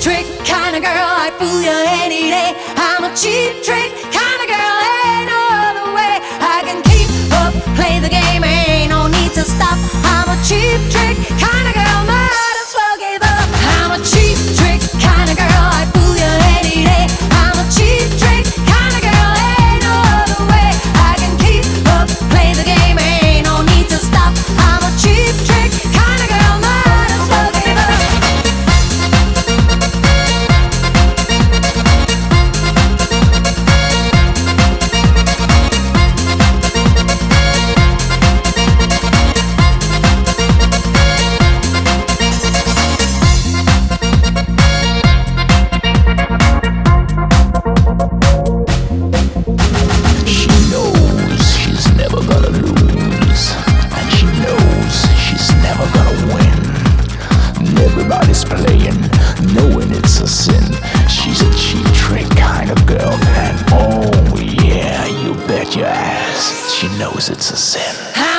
trick kind of girl, I'd fool you any day. I'm a cheap trick kind of girl, ain't no other way. I can keep up, play the game, ain't no need to stop. I'm a cheap trick kind of girl, might as well give up. I'm a cheap trick kind of girl, I'd fool you any day. I'm a cheap trick kind of girl, ain't no other way. I can keep up, play the game, ain't no need to stop. I'm a cheap trick kind of girl, might as well give up. Everybody's playing, knowing it's a sin. She's a cheap trick kind of girl, and oh yeah, you bet your ass she knows it's a sin.